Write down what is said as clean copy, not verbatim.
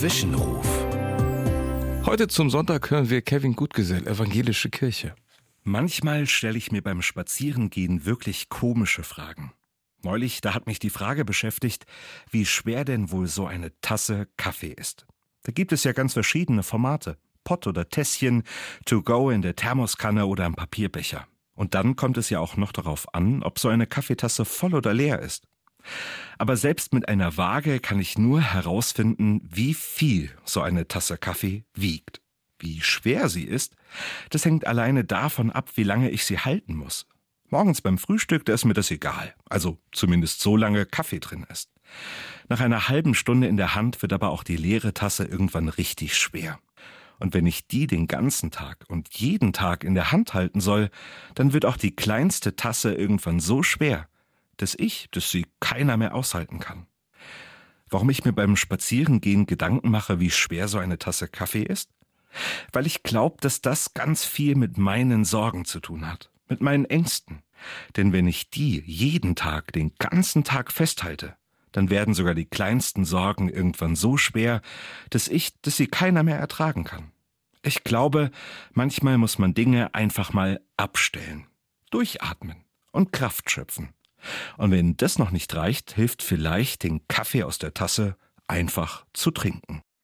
Zwischenruf. Heute zum Sonntag hören wir Kevin Gutgesell, Evangelische Kirche. Manchmal stelle ich mir beim Spazierengehen wirklich komische Fragen. Neulich, da hat mich die Frage beschäftigt, wie schwer denn wohl so eine Tasse Kaffee ist. Da gibt es ja ganz verschiedene Formate. Pott oder Tässchen, to go in der Thermoskanne oder im Papierbecher. Und dann kommt es ja auch noch darauf an, ob so eine Kaffeetasse voll oder leer ist. Aber selbst mit einer Waage kann ich nur herausfinden, wie viel so eine Tasse Kaffee wiegt. Wie schwer sie ist, das hängt alleine davon ab, wie lange ich sie halten muss. Morgens beim Frühstück, da ist mir das egal. Also zumindest so lange Kaffee drin ist. Nach einer halben Stunde in der Hand wird aber auch die leere Tasse irgendwann richtig schwer. Und wenn ich die den ganzen Tag und jeden Tag in der Hand halten soll, dann wird auch die kleinste Tasse irgendwann so schwer, dass sie keiner mehr aushalten kann. Warum ich mir beim Spazierengehen Gedanken mache, wie schwer so eine Tasse Kaffee ist? Weil ich glaube, dass das ganz viel mit meinen Sorgen zu tun hat, mit meinen Ängsten. Denn wenn ich die jeden Tag, den ganzen Tag festhalte, dann werden sogar die kleinsten Sorgen irgendwann so schwer, dass sie keiner mehr ertragen kann. Ich glaube, manchmal muss man Dinge einfach mal abstellen, durchatmen und Kraft schöpfen. Und wenn das noch nicht reicht, hilft vielleicht, den Kaffee aus der Tasse einfach zu trinken.